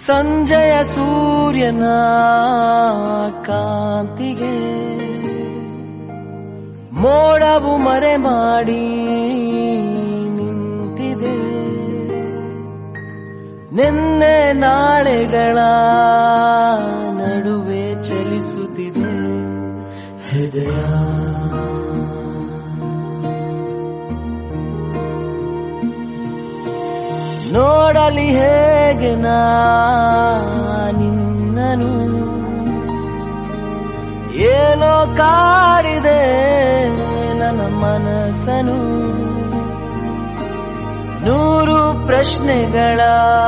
ಸಂಜೆಯ ಸೂರ್ಯನ ಕಾಂತಿಗೆ ಮೋಡವು ಮರೆ ಮಾಡಿ ನಿಂತಿದೆ. ನಿನ್ನೆ ನಾಳೆಗಳ ನಡುವೆ ಚಲಿಸುತ್ತಿದೆ ಹೃದಯ. ನೋಡಲಿ ಹೇಗೆ ನಿನ್ನನು, ಏನೋ ಕಾಡಿದೆ ನನ್ನ ಮನಸ್ಸನು. 100 ಪ್ರಶ್ನೆಗಳ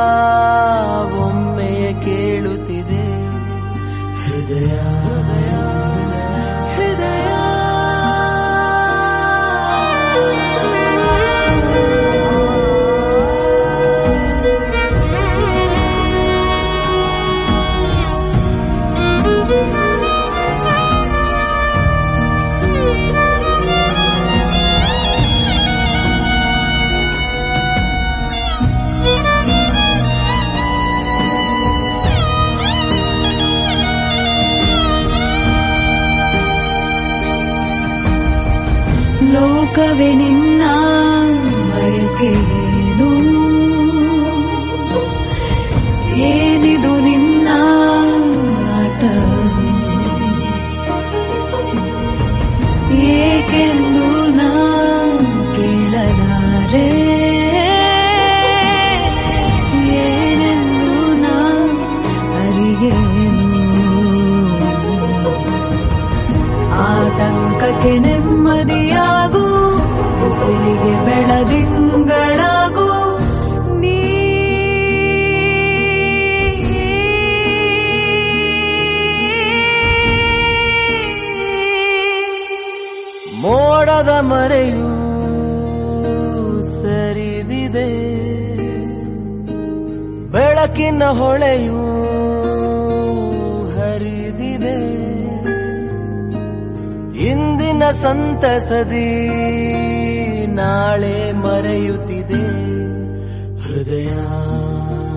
ಒಮ್ಮೆಯೇ ಕೇಳುತ್ತಿದೆ ಹೃದಯ. ಲೋಕವೇ ನಿನ್ನ ಬಯಕೆಯೇನು, ಏನಿದು ನಿನ್ನ ಆಟ, ಏಕೆಂದು ನಾ ಕೇಳಲಾರೆ, ಏನೆಂದು ನಾ ಅರಿಯೇನು. ಆತಂಕಕ್ಕೆ ನೆಮ್ಮದಿಯಾಗು, ಬಿಸಿಲಿಗೆ ಬೆಳದಿಂಗಳಾಗು ನೀ. ಮೋಡದ ಮರೆಯೂ ಸರಿದಿದೆ, ಬೆಳಕಿನ ಹೊಳೆಯೂ ಹರಿದಿದೆ. ಇಂದಿನ ಸಂತಸದಿ ನಾಳೆ ಮರೆಯುತ್ತಿದೆ ಹೃದಯ.